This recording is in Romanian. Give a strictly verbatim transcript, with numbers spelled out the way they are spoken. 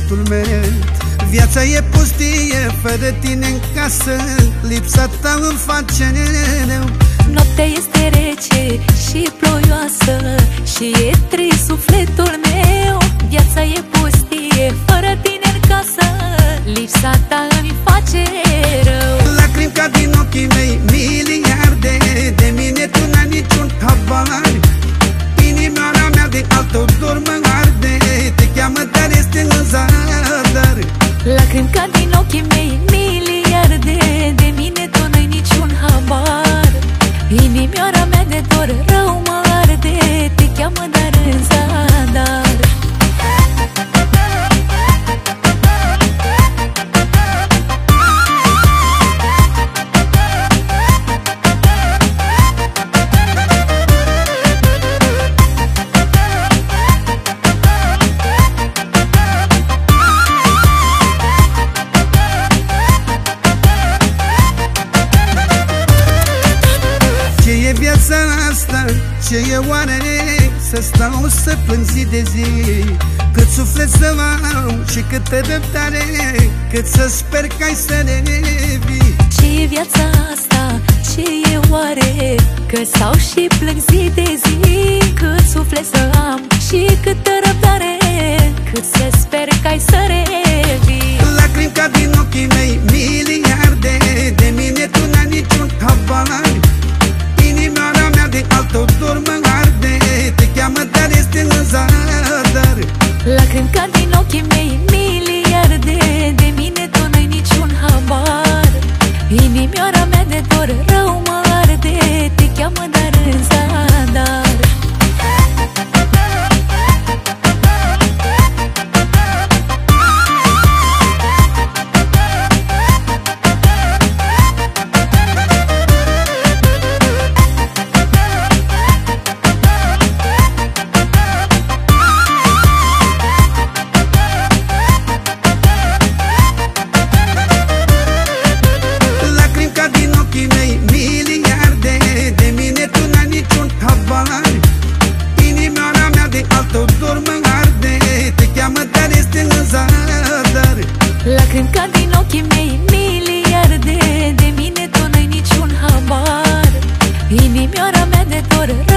sufletul meu. Viața e pustie, fără tine în casă, lipsa ta îmi face rău. Noaptea este rece și ploioasă și e trist sufletul meu. Viața e pustie, fără tine în casă, lipsa ta îmi face rău. Lacrimi ca din ochii mei, miliarde, de mine tu n-ai niciun habar. Inimioara mea de al tău dor mă arde, te cheamă dar este în zadar. Lacrimi ca din ochii mei, miliarde, de mine tu n-ai niciun habar. Inimioara mea de dor rău mă arde, te cheamă dar în zadar. Ce e viața asta? Ce e oare? Să stau să plâng zi de zi. Cât suflet să am și câtă răbdare, cât să sper că ai să revii. Ce e viața asta? Ce e oare? Că stau și plâng zi de zi. Cât suflet să am și câtă răbdare, cât să sper că ai să revii. Lacrimi ca din ochii mei, miliarde, de mine tu n-ai niciun habar. Inimioara mea de al tău dor mă arde, te cheamă dar este în zadar. Lacrimi ca din ochii mei, miliarde, de mine tu n-ai niciun habar. Inimioara mea de dor rău mă arde, te cheamă dar în zadar. Inimioara mea de al tău dor mă arde, te cheamă dar este în zadar. Lacrimi ca din ochii mei, miliarde, de mine tu n-ai niciun habar. Inimioara mea de dor